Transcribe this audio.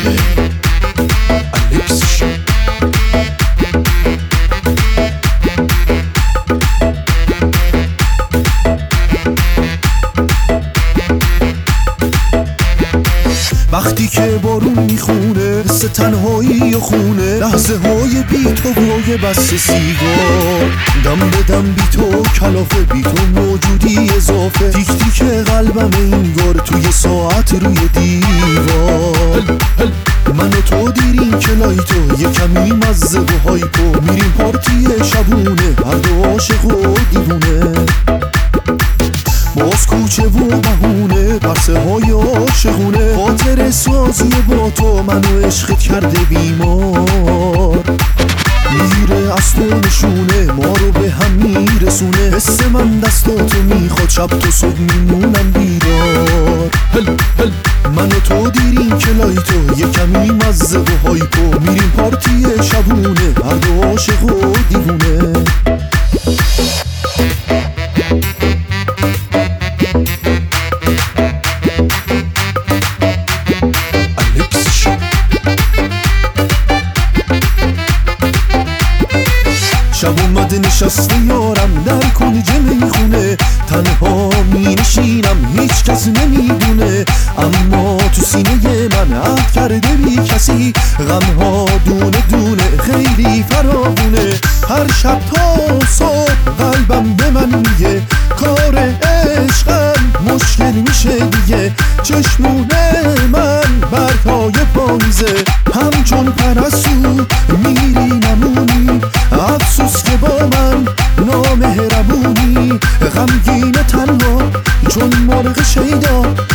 وقتی که بارون میخونه حس تنهایی و خونه، لحظه های بی تو و یه بسته سیگار، دم به دم بی تو کلافه، بی تو موجودی اضافه، تیک تیک قلبم انگار توی ساعت روی دیوار. من و تو دیریم که لایتو یه کمی مزه و هایپو، میریم پارتی شبونه هر دو عاشق و دیوونه، باز کوچه و بهونه پرسه های عاشقونه، خاطر سازی با تو منو عشقت کرده بیمار، میره از تو نشونه ما رو به هم میرسونه، حس من دستاتو میخواد شب تو صبح میمونم بیدار. من و تو دیریم که لایتو یه کمی مزه و هایپو، میریم پارتی شبونه هر دو عاشق و دیوونه. شب اومده نشسته یارم در کنج میخونه، تنها می نشینم هیچ کس نمیدونه، اما تو سینه من عهد کرده بی کسی، غمها دونه دونه خیلی فراوونه، هر شب تا صبح قلبم به من میگه کار عشقم مشکل میشه دیگه، چشمونه من برگای پاییزه همچون پرستو میری نمونی، افسوس که با من نامهربونی، غمگین تنها چون مرغ شیدا